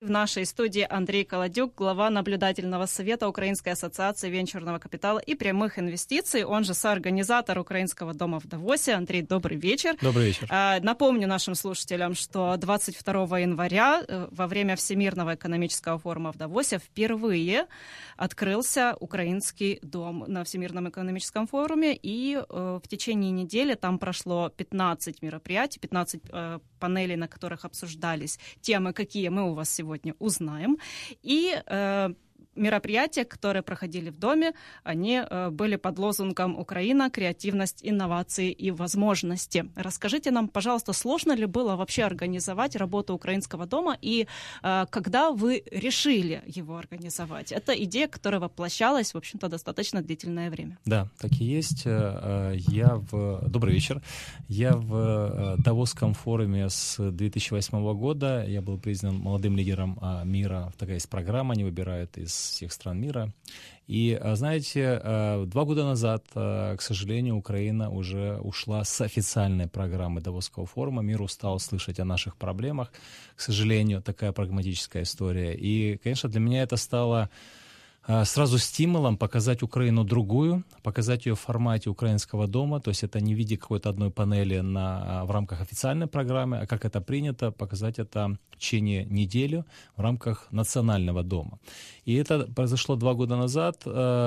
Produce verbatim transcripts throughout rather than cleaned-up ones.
В нашей студии Андрей Колодюк, глава наблюдательного совета Украинской ассоциации венчурного капитала и прямых инвестиций, он же соорганизатор Украинского дома в Давосе. Андрей, добрый вечер. Добрый вечер. Напомню нашим слушателям, что двадцать второго января во время Всемирного экономического форума в Давосе впервые открылся Украинский дом на Всемирном экономическом форуме, и в течение недели там прошло пятнадцать мероприятий, пятнадцать панелей, на которых обсуждались темы, какие мы у вас сегодня сегодня узнаем. И э, мероприятия, которые проходили в доме, они э, были под лозунгом «Украина. Креативность, инновации и возможности». Расскажите нам, пожалуйста, сложно ли было вообще организовать работу Украинского дома, и э, когда вы решили его организовать? Это идея, которая воплощалась, в общем-то, достаточно длительное время. Да, так и есть. Я в... Добрый вечер. Я в Давосском форуме с две тысячи восьмого года. Я был признан молодым лидером мира. Такая есть программа, они выбирают из всех стран мира. И, знаете, два года назад, к сожалению, Украина уже ушла с официальной программы Давосского форума. Мир устал слышать о наших проблемах. К сожалению, такая прагматическая история. И, конечно, для меня это стало сразу стимулом показать Украину другую, показать ее в формате Украинского дома, то есть это не в виде какой-то одной панели на, в рамках официальной программы, а как это принято, показать это в течение недели в рамках национального дома. И это произошло два года назад,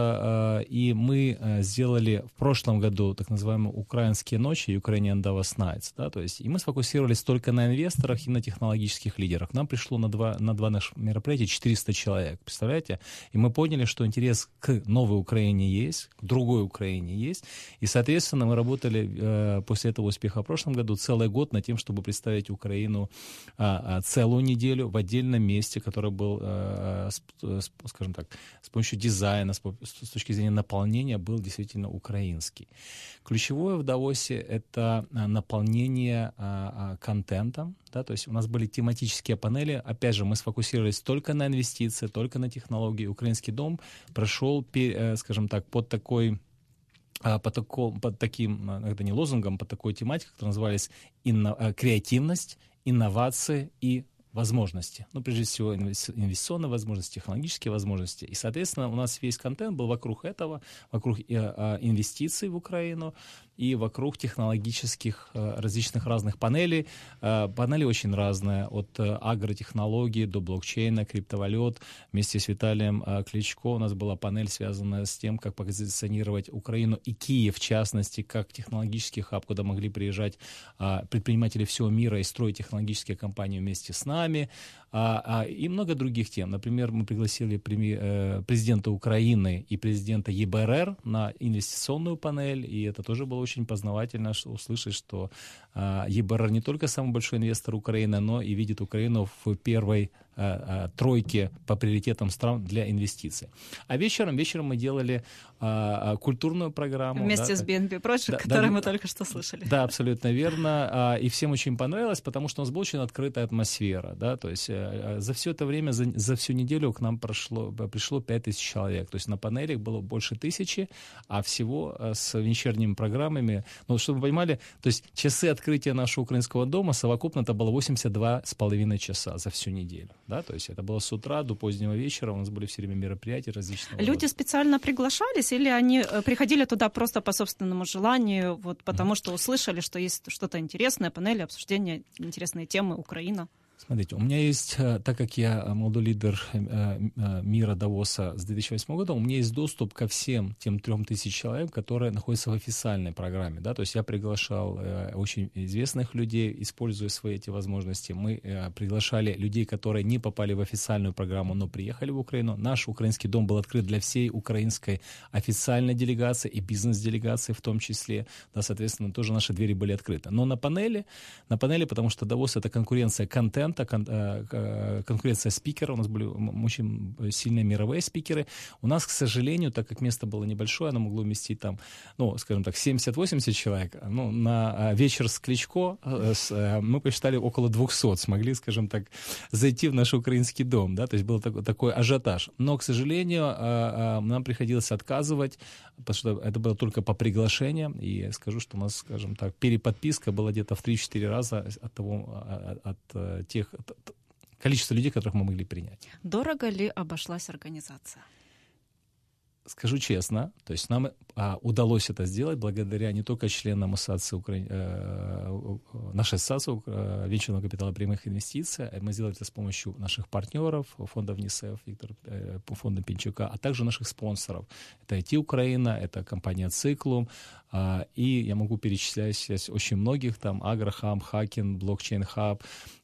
и мы сделали в прошлом году так называемые украинские ночи, Ukrainian Davos Nights, да, то есть и мы сфокусировались только на инвесторах и на технологических лидерах. Нам пришло на два, на два наших мероприятия четыреста человек, представляете? И мы поняли, что интерес к новой Украине есть, к другой Украине есть, и, соответственно, мы работали э, после этого успеха в прошлом году целый год над тем, чтобы представить Украину э, целую неделю в отдельном месте, который был, э, с, скажем так, с помощью дизайна, с, с точки зрения наполнения, был действительно украинский. Ключевое в Давосе — это наполнение э, контентом, да, то есть у нас были тематические панели, опять же, мы сфокусировались только на инвестиции, только на технологии. Украинский дом прошел, скажем так, под такой, под, таком, под таким, это не лозунгом, под такой тематикой, которая называлась инно, креативность, инновации и возможности. Ну, прежде всего, инвестиционные возможности, технологические возможности. И, соответственно, у нас весь контент был вокруг этого, вокруг инвестиций в Украину и вокруг технологических различных разных панелей. Панели очень разные, от агротехнологий до блокчейна, криптовалют. Вместе с Виталием Кличко у нас была панель, связанная с тем, как позиционировать Украину и Киев, в частности, как технологический хаб, куда могли приезжать предприниматели всего мира и строить технологические компании вместе с нами. И много других тем. Например, мы пригласили президента Украины и президента ЕБРР на инвестиционную панель, и это тоже было очень познавательно услышать, что ЕБРР не только самый большой инвестор Украины, но и видит Украину в первой тройке по приоритетам стран для инвестиций. А вечером, вечером мы делали а, культурную программу. Вместе да, с би эн би Project, да, который да, мы только что слышали. Да, абсолютно верно. И всем очень понравилось, потому что у нас была очень открытая атмосфера. Да? То есть за все это время, за, за всю неделю к нам прошло, пришло пять тысяч человек. То есть на панелях было больше тысячи, а всего с вечерними программами, ну, чтобы вы понимали, то есть часы открытия нашего украинского дома совокупно это было восемьдесят два с половиной часа за всю неделю. Да, то есть это было с утра до позднего вечера, у нас были все время мероприятия различного рода. Люди специально приглашались или они приходили туда просто по собственному желанию, вот потому mm-hmm. что услышали, что есть что-то интересное, панели, обсуждения, интересные темы, Украина? Смотрите, у меня есть, так как я молодой лидер мира Давоса с две тысячи восьмого года, у меня есть доступ ко всем тем трем тысячам человек, которые находятся в официальной программе. Да? То есть я приглашал очень известных людей, используя свои эти возможности. Мы приглашали людей, которые не попали в официальную программу, но приехали в Украину. Наш украинский дом был открыт для всей украинской официальной делегации и бизнес-делегации в том числе. Да, соответственно, тоже наши двери были открыты. Но на панели, на панели, потому что Давос — это конкуренция контента, конкуренция спикеров, у нас были очень сильные мировые спикеры. У нас, к сожалению, так как место было небольшое, оно могло вместить там, ну, скажем так, семьдесят-восемьдесят человек. Ну, на вечер с Кличко мы посчитали около двухсот, смогли, скажем так, зайти в наш украинский дом, да, то есть был такой, такой ажиотаж. Но, к сожалению, нам приходилось отказывать, потому что это было только по приглашениям, и я скажу, что у нас, скажем так, переподписка была где-то в три-четыре раза от того, от тех количество людей, которых мы могли принять. Дорого ли обошлась организация? Скажу честно, то есть нам а, удалось это сделать благодаря не только членам ассоциации Укра... э, нашей ассоциации э, венчурного капитала прямых инвестиций. Мы сделали это с помощью наших партнеров, фонда ВНИСЭФ, Виктор, э, фонда Пинчука, а также наших спонсоров. Это ай ти Украина, это компания Циклум, э, и я могу перечислять очень многих, там Агрохаб, Хакин, Блокчейн Хаб,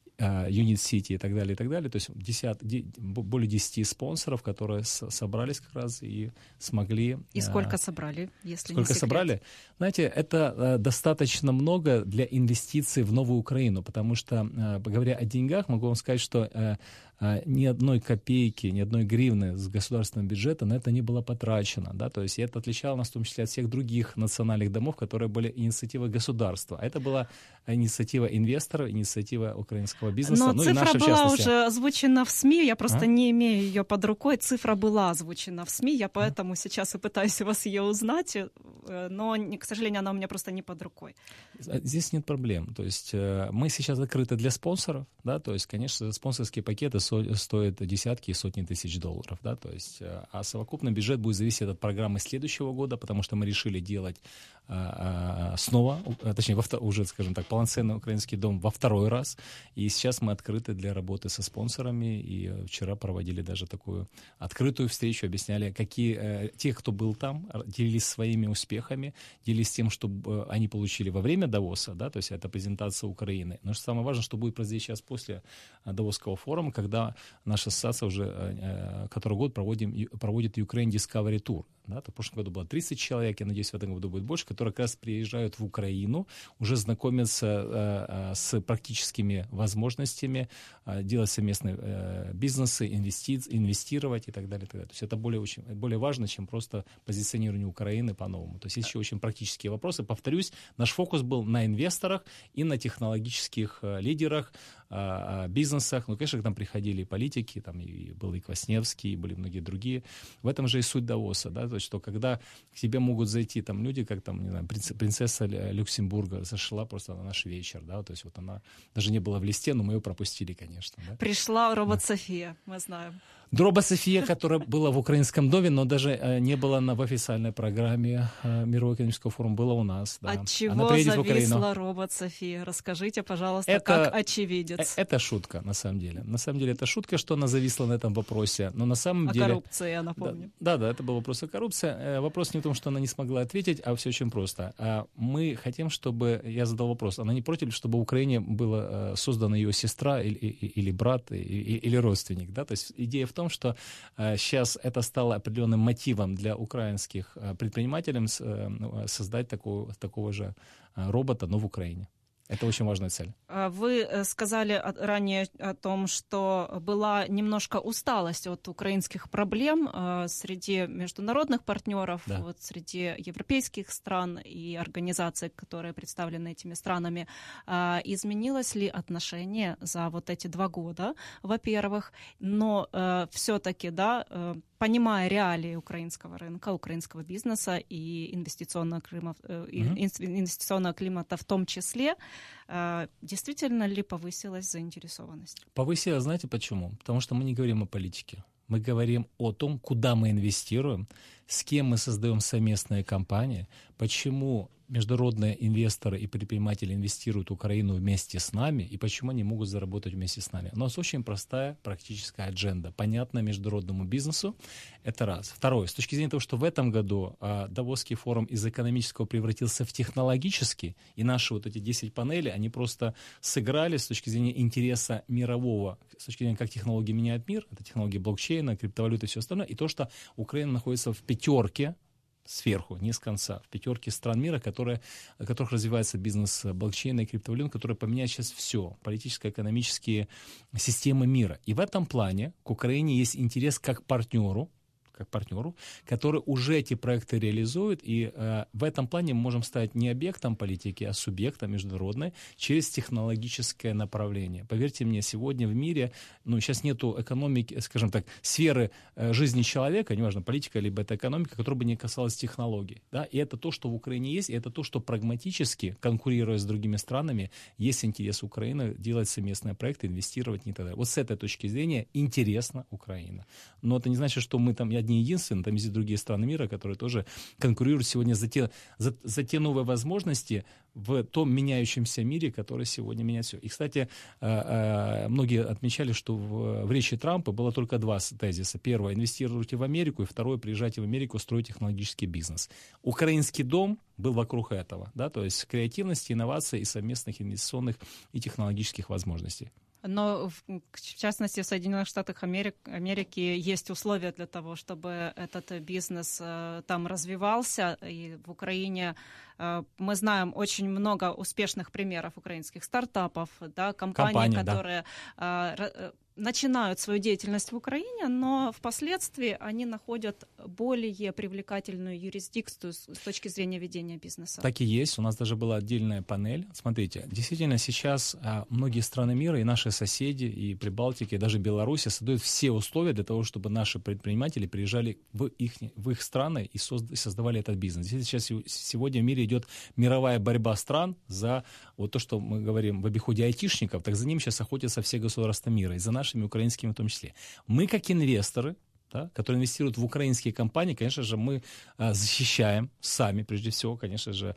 Unit City и так далее, и так далее. То есть десят, более десяти спонсоров, которые с, собрались как раз и смогли... И сколько собрали, если сколько не секрет? собрали? Знаете, это достаточно много для инвестиций в новую Украину, потому что, говоря о деньгах, могу вам сказать, что ни одной копейки, ни одной гривны с государственного бюджета на это не было потрачено. Да? То есть это отличало нас в том числе от всех других национальных домов, которые были инициативой государства. А это была инициатива инвесторов, инициатива украинского бизнеса. Но ну, цифра и наша, была в уже озвучена в СМИ, я просто а? не имею ее под рукой. Цифра была озвучена в СМИ, я поэтому а? сейчас и пытаюсь у вас ее узнать, но, к сожалению, она у меня просто не под рукой. Здесь нет проблем. То есть мы сейчас открыты для спонсоров, да, то есть, конечно, спонсорские пакеты стоят десятки и сотни тысяч долларов, да, то есть, а совокупный бюджет будет зависеть от программы следующего года, потому что мы решили делать а, а, снова, точнее, во, уже, скажем так, полноценный украинский дом во второй раз, и сейчас мы открыты для работы со спонсорами, и вчера проводили даже такую открытую встречу, объясняли, какие, те, кто был там, делились своими успехами, делились тем, что они получили во время Давоса, да, то есть это презентация Украины. Но что самое важное, что будет происходить сейчас после Давосского форума, когда наша ассоциация уже э, который год проводим, проводит Ukraine Discovery Tour. Да, то в прошлом году было тридцать человек, я надеюсь, в этом году будет больше, которые как раз приезжают в Украину, уже знакомятся э, э, с практическими возможностями э, делать совместные э, бизнесы, инвести- инвестировать и так далее, и так далее. То есть это более, очень, более важно, чем просто позиционирование Украины по-новому. То есть есть еще очень практические вопросы. Повторюсь, наш фокус был на инвесторах и на технологических э, лидерах, э, бизнесах. Ну, конечно, к нам приходили и политики, там и был и Квасневский, и были многие другие. В этом же и суть Давоса, да, то есть, что когда к тебе могут зайти там люди, как там, не знаю, принцесса Люксембурга зашла просто на наш вечер, да, то есть вот она даже не была в листе, но мы ее пропустили, конечно. Да? Пришла робот София, мы знаем. Дроба София, которая была в украинском доме, но даже э, не была на, в официальной программе э, Мирового экономического форума, была у нас. Да. От чего зависла робот София? Расскажите, пожалуйста, это, как очевидец. Э, это шутка, на самом деле. На самом деле это шутка, что она зависла на этом вопросе, но на самом о деле... О коррупции, я напомню. Да, да, это был вопрос о коррупции. Э, вопрос не в том, что она не смогла ответить, а все очень просто. А мы хотим, чтобы... Я задал вопрос. Она не против, чтобы в Украине была э, создана ее сестра или, или брат, или, или родственник, да? То есть идея в том, что сейчас это стало определенным мотивом для украинских предпринимателей создать такого, такого же робота, но в Украине. Это очень важная цель. Вы сказали ранее о том, что была немножко усталость от украинских проблем среди международных партнеров, да. вот, среди европейских стран и организаций, которые представлены этими странами. Изменилось ли отношение за вот эти два года, во-первых, но все-таки, да, понимая реалии украинского рынка, украинского бизнеса и инвестиционного климата, mm-hmm. инвестиционного климата в том числе, действительно ли повысилась заинтересованность? Повысилась, знаете почему? Потому что мы не говорим о политике. Мы говорим о том, куда мы инвестируем, с кем мы создаем совместные компании, почему международные инвесторы и предприниматели инвестируют в Украину вместе с нами и почему они могут заработать вместе с нами. У нас очень простая практическая адженда, понятная международному бизнесу. Это раз. Второе. С точки зрения того, что в этом году а, Давосский форум из экономического превратился в технологический, и наши вот эти десять панелей, они просто сыграли с точки зрения интереса мирового, с точки зрения, как технологии меняют мир, это технологии блокчейна, криптовалюты и все остальное, и то, что Украина находится в пятерке, сверху, не с конца, в пятерке стран мира, которые, в которых развивается бизнес блокчейна и криптовалют, которые поменяют сейчас все, политическо-экономические системы мира. И в этом плане к Украине есть интерес как партнеру, как партнеру, который уже эти проекты реализует, и э, в этом плане мы можем стать не объектом политики, а субъектом международной через технологическое направление. Поверьте мне, сегодня в мире, ну, сейчас нету экономики, скажем так, сферы э, жизни человека, неважно, политика, либо это экономика, которая бы не касалась технологий, да, и это то, что в Украине есть, и это то, что прагматически, конкурируя с другими странами, есть интерес Украины делать совместные проекты, инвестировать и так далее. Вот с этой точки зрения интересна Украина. Но это не значит, что мы там одни единственные, там есть и другие страны мира, которые тоже конкурируют сегодня за те, за, за те новые возможности в том меняющемся мире, который сегодня меняет все. И, кстати, многие отмечали, что в, в речи Трампа было только два тезиса. Первое — инвестируйте в Америку, и второе — приезжайте в Америку, строить технологический бизнес. Украинский дом был вокруг этого, да, то есть креативности, инноваций и совместных инвестиционных и технологических возможностей. Но, в, в частности, в Соединенных Штатах Америк, Америки есть условия для того, чтобы этот бизнес э, там развивался. И в Украине э, мы знаем очень много успешных примеров украинских стартапов, да, компаний, Компания, которые да. э, начинают свою деятельность в Украине, но впоследствии они находят более привлекательную юрисдикцию с точки зрения ведения бизнеса. Так и есть. У нас даже была отдельная панель. Смотрите, действительно сейчас а, многие страны мира, и наши соседи, и Прибалтики, и даже Беларусь создают все условия для того, чтобы наши предприниматели приезжали в их, в их страны и создавали этот бизнес. Сейчас сегодня в мире идет мировая борьба стран за вот то, что мы говорим в обиходе айтишников, так за ним сейчас охотятся все государства мира, и за нашими украинскими в том числе. Мы, как инвесторы, да, которые инвестируют в украинские компании, конечно же, мы а, защищаем сами, прежде всего, конечно же,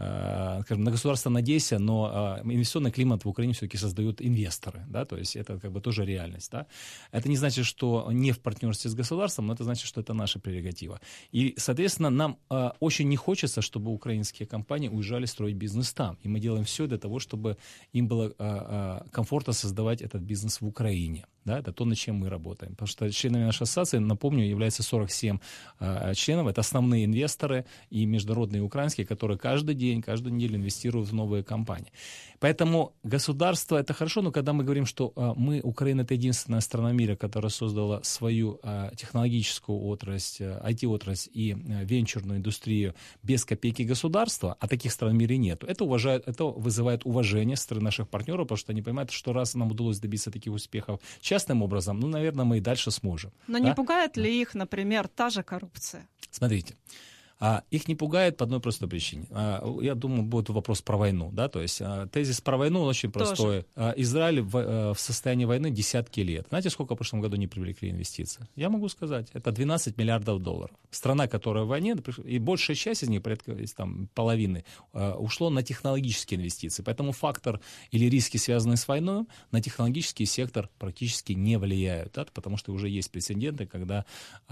а, скажем, на государство надейся, но а, инвестиционный климат в Украине все-таки создают инвесторы, да, то есть это как бы тоже реальность, да. Это не значит, что не в партнерстве с государством, но это значит, что это наша прерогатива. И, соответственно, нам а, очень не хочется, чтобы украинские компании уезжали строить бизнес там, и мы делаем все для того, чтобы им было а, а, комфортно создавать этот бизнес в Украине. Да, это то, над чем мы работаем. Потому что членами нашей ассоциации, напомню, является сорок семь э, членов. Это основные инвесторы и международные, и украинские, которые каждый день, каждую неделю инвестируют в новые компании. Поэтому государство — это хорошо, но когда мы говорим, что э, мы, Украина, это единственная страна мира, которая создала свою э, технологическую отрасль, э, ай ти-отрасль и э, венчурную индустрию без копейки государства, а таких стран в мире нет, это, уважает, это вызывает уважение со стороны наших партнеров, потому что они понимают, что раз нам удалось добиться таких успехов частным образом, ну, наверное, мы и дальше сможем. Но да? не пугает ли их, например, та же коррупция? Смотрите. А, их не пугает по одной простой причине. А, я думаю, будет вопрос про войну. Да? То есть а, тезис про войну он очень простой. А, Израиль в, а, в состоянии войны десятки лет. Знаете, сколько в прошлом году не привлекли инвестиций? Я могу сказать, это двенадцать миллиардов долларов. Страна, которая в войне, и большая часть из них, порядка там, половины, а, ушло на технологические инвестиции. Поэтому фактор или риски, связанные с войной, на технологический сектор практически не влияют. Да? Потому что уже есть прецеденты, когда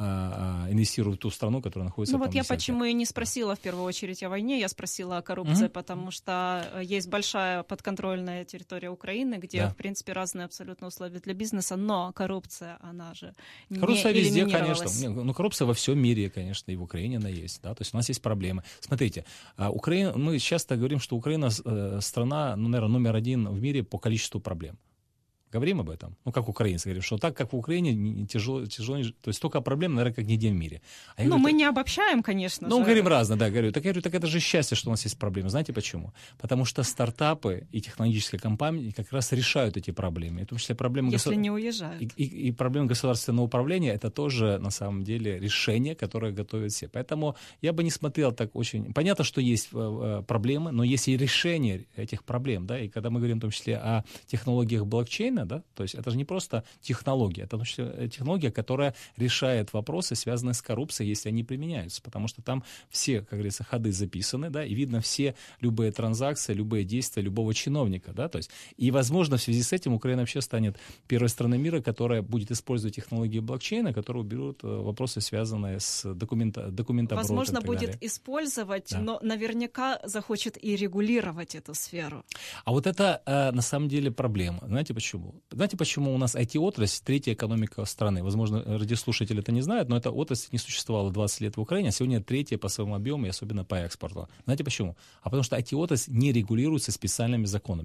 а, а, инвестируют в ту страну, которая находится ну, там вот я десятки. Почему я не спросила в первую очередь о войне, я спросила о коррупции, mm-hmm. потому что есть большая подконтрольная территория Украины, где, да. в принципе, разные абсолютно условия для бизнеса, но коррупция, она же коррупция не везде, элиминировалась. Конечно. Ну, коррупция во всем мире, конечно, и в Украине она есть. Да? То есть у нас есть проблемы. Смотрите, Украина, мы часто говорим, что Украина страна, ну, наверное, номер один в мире по количеству проблем. Говорим об этом. Ну, как украинцы говорят, что так, как в Украине, тяжело, тяжело, то есть столько проблем, наверное, как нигде в мире. А ну, говорю, мы так, не обобщаем, конечно ну, же. мы говорим разно, да, говорю. Так я говорю, так это же счастье, что у нас есть проблемы. Знаете почему? Потому что стартапы и технологические компании как раз решают эти проблемы. И в том числе проблемы Если государ... не уезжают. И, и, и проблемы государственного управления, это тоже, на самом деле, решение, которое готовят все. Поэтому я бы не смотрел так очень... Понятно, что есть проблемы, но есть и решение этих проблем, да, и когда мы говорим в том числе о технологиях блокчейна, да, то есть это же не просто технология, это технология, которая решает вопросы, связанные с коррупцией, если они применяются, потому что там все, как говорится, ходы записаны, да, и видно все любые транзакции, любые действия любого чиновника, да, то есть, и, возможно, в связи с этим Украина вообще станет первой страной мира, которая будет использовать технологии блокчейна, которые уберут вопросы, связанные с документа, документооборотом. Возможно, будет далее. использовать, да. но наверняка захочет и регулировать эту сферу. А вот это, на самом деле, проблема. Знаете почему? Знаете, почему у нас ай ти-отрасль, третья экономика страны. Возможно, радиослушатели это не знают, но эта отрасль не существовала двадцать лет в Украине, а сегодня третья по своему объему и особенно по экспорту. Знаете почему? А потому что ай ти-отрасль не регулируется специальными законами.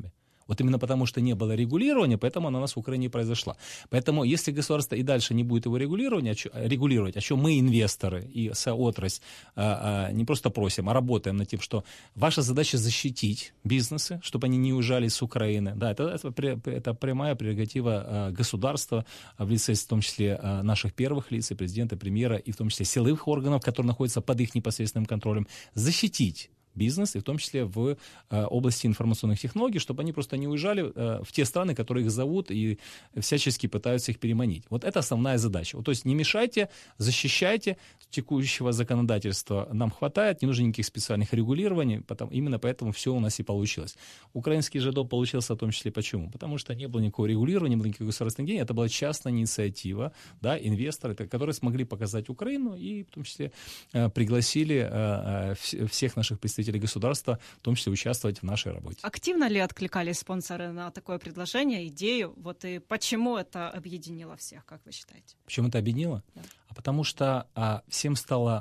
Вот именно потому, что не было регулирования, поэтому она у нас в Украине произошла. Поэтому если государство и дальше не будет его регулирования, регулировать, о чем мы, инвесторы и отрасль, не просто просим, а работаем над тем, что ваша задача защитить бизнесы, чтобы они не уезжали с Украины. Да, это, это, это прямая прерогатива государства в лице, в том числе, наших первых лиц, и президента, премьера, и в том числе силовых органов, которые находятся под их непосредственным контролем, защитить бизнес, и в том числе в э, области информационных технологий, чтобы они просто не уезжали э, в те страны, которые их зовут и всячески пытаются их переманить. Вот это основная задача. Вот, то есть не мешайте, защищайте. Текущего законодательства нам хватает, не нужно никаких специальных регулирований, потому, именно поэтому все у нас и получилось. Украинский же дом получился в том числе почему? Потому что не было никакого регулирования, не было никаких государственных денег, это была частная инициатива, да, инвесторы, которые смогли показать Украину и в том числе э, пригласили э, э, всех наших представителей государства, в том числе участвовать в нашей работе. Активно ли откликались спонсоры на такое предложение, идею? Вот и почему это объединило всех, как вы считаете? Почему это объединило? Да. А потому что а, всем стало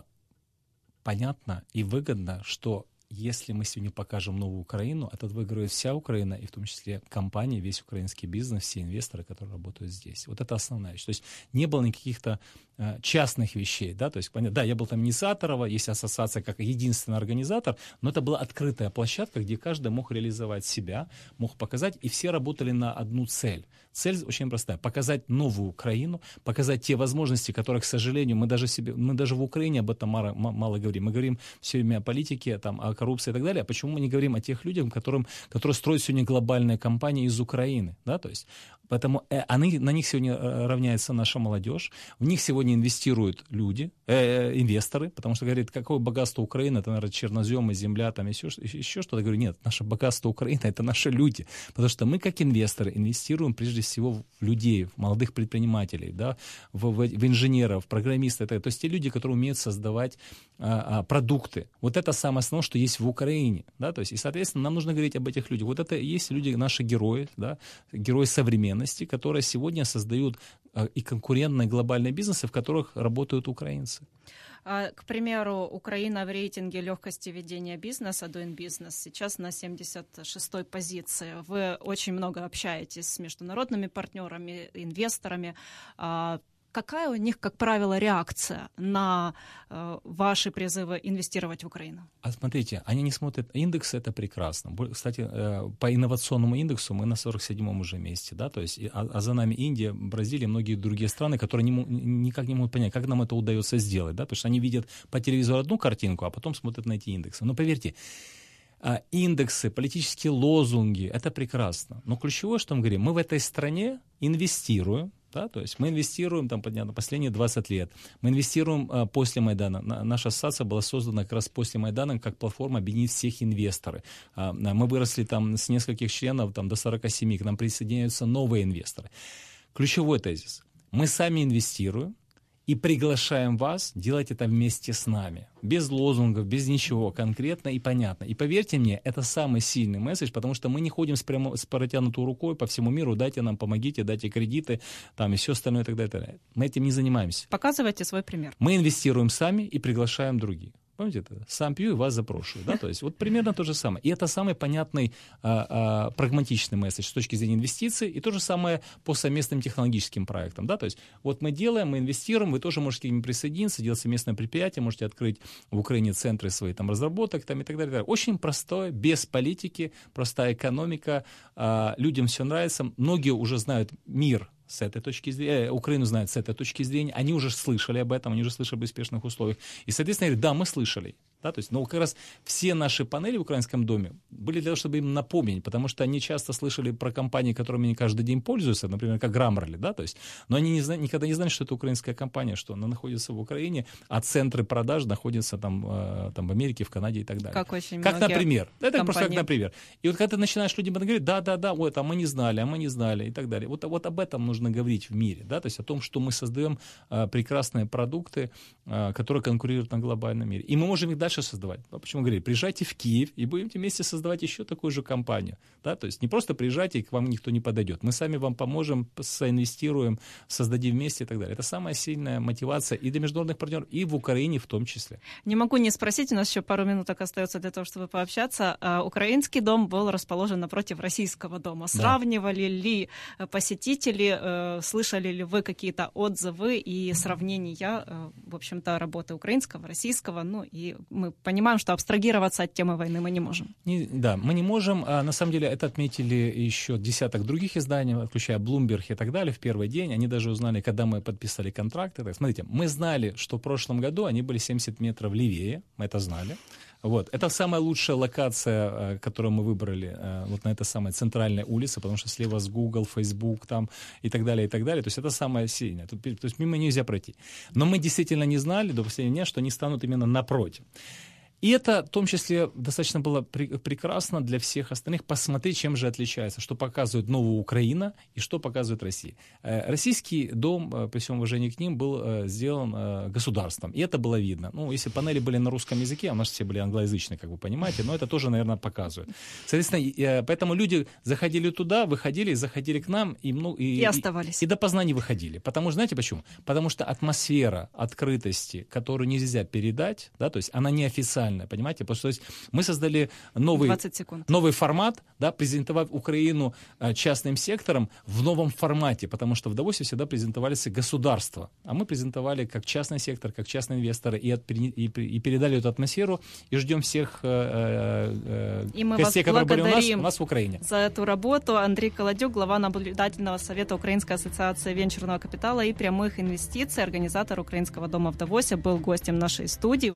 понятно и выгодно, что если мы сегодня покажем новую Украину, это выиграет вся Украина, и в том числе компании, весь украинский бизнес, все инвесторы, которые работают здесь. Вот это основная вещь. То есть не было никаких-то э, частных вещей. Да? То есть, понятно, да, я был там инициатором, есть ассоциация как единственный организатор, но это была открытая площадка, где каждый мог реализовать себя, мог показать, и все работали на одну цель. Цель очень простая. Показать новую Украину, показать те возможности, которые, к сожалению, мы даже, себе, мы даже в Украине об этом мало, мало говорим. Мы говорим все время о политике, там, о коррупции и так далее. А почему мы не говорим о тех людях, которым, которые строят сегодня глобальные компании из Украины? Да? То есть, поэтому э, они, на них сегодня равняется наша молодежь. В них сегодня инвестируют люди, э, инвесторы, потому что говорят, какое богатство Украины, это, наверное, черноземы, земля, там еще, еще что-то. Я говорю, нет, наше богатство Украины — это наши люди. Потому что мы, как инвесторы, инвестируем прежде всего в людей, в молодых предпринимателей, да, в, в, в инженеров, в программистов. Это, то есть те люди, которые умеют создавать а, а, продукты. Вот это самое основное, что есть в Украине. Да? То есть, и, соответственно, нам нужно говорить об этих людях. Вот это и есть люди, наши герои, да, герои современности, которые сегодня создают а, и конкурентные глобальные бизнесы, в которых работают украинцы. К примеру, Украина в рейтинге легкости ведения бизнеса Doing Business сейчас на семьдесят шестой позиции. Вы очень много общаетесь с международными партнерами, инвесторами. Какая у них, как правило, реакция на э, ваши призывы инвестировать в Украину? А смотрите, они не смотрят индексы, это прекрасно. Кстати, э, по инновационному индексу мы на сорок седьмом уже месте, да, то есть, а, а за нами Индия, Бразилия, многие другие страны, которые не, никак не могут понять, как нам это удается сделать, да, потому что они видят по телевизору одну картинку, а потом смотрят на эти индексы. Но поверьте, индексы, политические лозунги, это прекрасно. Но ключевое, что мы говорим, мы в этой стране инвестируем. Да, то есть мы инвестируем там, понятно, последние двадцать лет. Мы инвестируем а, после Майдана. На, наша ассоциация была создана как раз после Майдана как платформа объединить всех инвесторов. А, мы выросли там с нескольких членов там, до сорока семи. К нам присоединяются новые инвесторы. Ключевой тезис. Мы сами инвестируем и приглашаем вас делать это вместе с нами. Без лозунгов, без ничего, конкретно и понятно. И поверьте мне, это самый сильный месседж, потому что мы не ходим с, прямо, с протянутой рукой по всему миру, дайте нам, помогите, дайте кредиты, там, и все остальное, и так далее, и так далее. Мы этим не занимаемся. Показывайте свой пример. Мы инвестируем сами и приглашаем других. Помните это? Сам пью и вас запрошую. Да? То есть вот примерно то же самое. И это самый понятный, а, а, прагматичный месседж с точки зрения инвестиций, и то же самое по совместным технологическим проектам. Да? То есть вот мы делаем, мы инвестируем, вы тоже можете к ним присоединиться, делать совместное предприятие, можете открыть в Украине центры своих там, разработок там, и так далее, и так далее. Очень простое, без политики, простая экономика. А, людям все нравится. Многие уже знают мир с этой точки зрения, Украину знают с этой точки зрения, они уже слышали об этом, они уже слышали об успешных условиях. И, соответственно, говорят, да, мы слышали. Да, то есть, но как раз все наши панели в Украинском доме были для того, чтобы им напомнить, потому что они часто слышали про компании, которыми они каждый день пользуются, например, как Grammarly, да, то есть, но они не знали, никогда не знали, что это украинская компания, что она находится в Украине, а центры продаж находятся там, э, там в Америке, в Канаде и так далее. Как очень Как, например. Это компании. Просто как например. И вот когда ты начинаешь людям говорить, да-да-да, вот, а мы не знали, а мы не знали и так далее. Вот, вот об этом нужно говорить в мире, да, то есть о том, что мы создаем э, прекрасные продукты, э, которые конкурируют на глобальном мире. И мы можем их дальше больше создавать. Почему говорили, приезжайте в Киев и будем вместе создавать еще такую же компанию. Да? То есть не просто приезжайте, и к вам никто не подойдет. Мы сами вам поможем, соинвестируем, создадим вместе и так далее. Это самая сильная мотивация и для международных партнеров, и в Украине в том числе. Не могу не спросить, у нас еще пару минуток остается для того, чтобы пообщаться. Украинский дом был расположен напротив российского дома. Сравнивали да. ли посетители, слышали ли вы какие-то отзывы и сравнения, в общем-то, работы украинского, российского? Ну, и мы понимаем, что абстрагироваться от темы войны мы не можем. Не, да, мы не можем. А на самом деле это отметили еще десяток других изданий, включая Bloomberg и так далее, в первый день. Они даже узнали, когда мы подписали контракты. Так, смотрите, мы знали, что в прошлом году они были семьдесят метров левее, мы это знали. Вот. Это самая лучшая локация, которую мы выбрали, вот на этой самой центральной улице, потому что слева с Google, Facebook там, и так далее, и так далее. То есть это самое сильное. Тут, то есть мимо нельзя пройти. Но мы действительно не знали до последнего дня, что они станут именно напротив. И это, в том числе, достаточно было пр- прекрасно для всех остальных посмотреть, чем же отличается, что показывает новая Украина и что показывает Россия. Э, российский дом, э, при всем уважении к ним, был э, сделан э, государством, и это было видно. Ну, если панели были на русском языке, а у нас все были англоязычные, как вы понимаете, но это тоже, наверное, показывает. Соответственно, э, поэтому люди заходили туда, выходили, заходили к нам, и, ну, и, и оставались. И, и допоздна не выходили. Потому что, знаете почему? Потому что атмосфера открытости, которую нельзя передать, да, то есть она неофициальная, понимаете? Потому что то есть, мы создали новый, новый формат, да, презентовав Украину э, частным сектором в новом формате, потому что в Давосе всегда презентовались государства, а мы презентовали как частный сектор, как частные инвесторы, и, от, и, и передали эту атмосферу, и ждем всех э, э, и мы гостей, которые были у нас, у нас в Украине. За эту работу. Андрей Колодюк, глава наблюдательного совета Украинской ассоциации венчурного капитала и прямых инвестиций, организатор Украинского дома в Давосе, был гостем нашей студии.